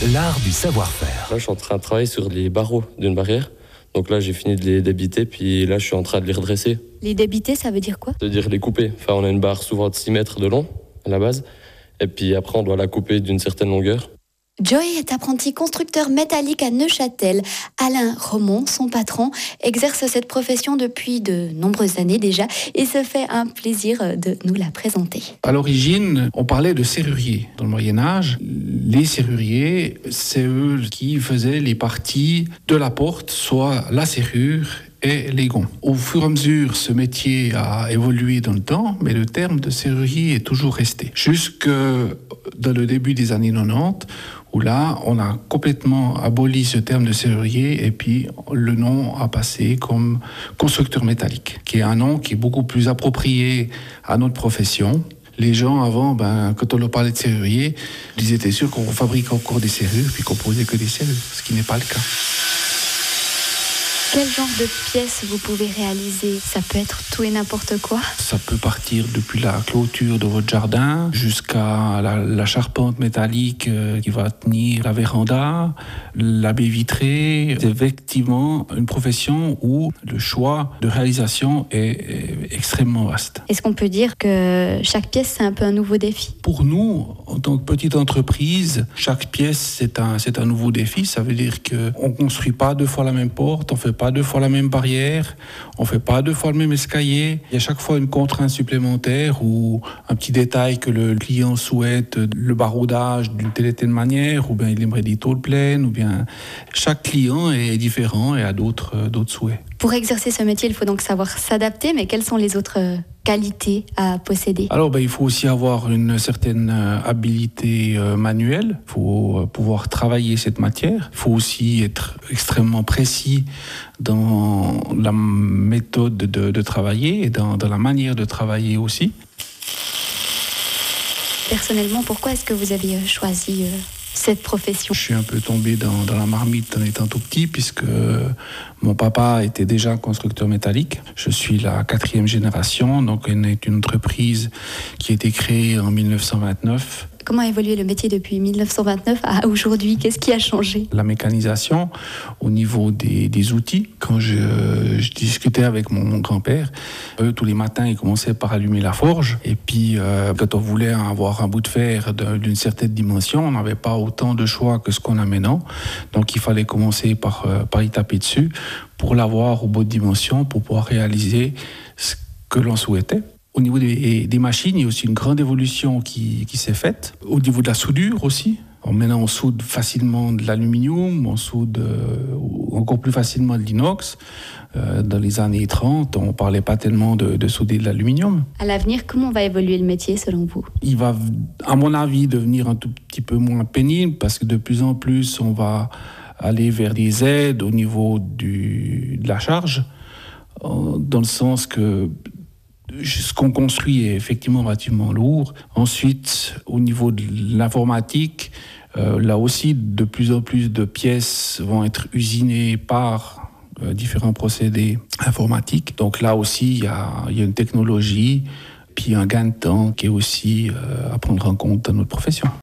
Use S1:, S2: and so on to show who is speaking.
S1: l'art du savoir-faire.
S2: Là, je suis en train de travailler sur les barreaux d'une barrière. Donc là, j'ai fini de les débiter, puis là, je suis en train de les redresser.
S3: Les débiter, ça veut dire quoi?
S2: C'est-à-dire les couper. Enfin, on a une barre souvent de 6 mètres de long, à la base. Et puis après, on doit la couper d'une certaine longueur.
S3: Joey est apprenti constructeur métallique à Neuchâtel. Alain Romont, son patron, exerce cette profession depuis de nombreuses années déjà et se fait un plaisir de nous la présenter.
S4: À l'origine, on parlait de serruriers. Dans le Moyen-Âge, les serruriers, c'est eux qui faisaient les parties de la porte, soit la serrure et les gonds. Au fur et à mesure, ce métier a évolué dans le temps, mais le terme de serrurier est toujours resté. Jusque dans le début des années 90, où là, on a complètement aboli ce terme de serrurier et puis le nom a passé comme constructeur métallique, qui est un nom qui est beaucoup plus approprié à notre profession. Les gens avant, quand on leur parlait de serrurier, ils étaient sûrs qu'on fabriquait encore des serrures puis qu'on posait que des serrures, ce qui n'est pas le cas.
S3: Quel genre de pièces vous pouvez réaliser? Ça peut être tout et n'importe quoi.
S4: Ça peut partir depuis la clôture de votre jardin jusqu'à la charpente métallique qui va tenir la véranda, la baie vitrée. C'est effectivement une profession où le choix de réalisation est extrêmement vaste.
S3: Est-ce qu'on peut dire que chaque pièce, c'est un peu un nouveau défi?
S4: Pour nous, en tant que petite entreprise, chaque pièce, c'est un nouveau défi. Ça veut dire qu'on ne construit pas 2 fois la même porte, on ne fait pas 2 fois la même barrière, on ne fait pas 2 fois le même escalier. Il y a chaque fois une contrainte supplémentaire ou un petit détail que le client souhaite, le baroudage d'une telle et telle manière, ou bien il aimerait des tôles pleines, ou bien chaque client est différent et a d'autres souhaits.
S3: Pour exercer ce métier, il faut donc savoir s'adapter, mais quelles sont les autres qualités à posséder?
S4: Alors, il faut aussi avoir une certaine habilité manuelle. Il faut pouvoir travailler cette matière. Il faut aussi être extrêmement précis dans la méthode de travailler et dans la manière de travailler aussi.
S3: Personnellement, pourquoi est-ce que vous avez choisi cette profession?
S4: Je suis un peu tombé dans la marmite en étant tout petit, puisque mon papa était déjà constructeur métallique. Je suis la 4e génération, donc on est une entreprise qui a été créée en 1929.
S3: Comment a évolué le métier depuis 1929 à aujourd'hui? Qu'est-ce qui a changé?
S4: La mécanisation au niveau des outils. Quand je discutais avec mon grand-père, tous les matins, il commençait par allumer la forge. Et puis, quand on voulait avoir un bout de fer d'une certaine dimension, on n'avait pas autant de choix que ce qu'on a maintenant. Donc, il fallait commencer par y taper dessus pour l'avoir aux bonnes dimensions, pour pouvoir réaliser ce que l'on souhaitait. Au niveau des machines, il y a aussi une grande évolution qui s'est faite. Au niveau de la soudure aussi. Maintenant, on soude facilement de l'aluminium, on soude encore plus facilement de l'inox. Dans les années 30, on ne parlait pas tellement de souder de l'aluminium.
S3: À l'avenir, comment va évoluer le métier selon vous?
S4: Il va, à mon avis, devenir un tout petit peu moins pénible parce que de plus en plus, on va aller vers des aides au niveau de la charge, dans le sens que ce qu'on construit est effectivement relativement lourd. Ensuite, au niveau de l'informatique, là aussi, de plus en plus de pièces vont être usinées par différents procédés informatiques. Donc là aussi, il y a une technologie, puis un gain de temps qui est aussi à prendre en compte dans notre profession.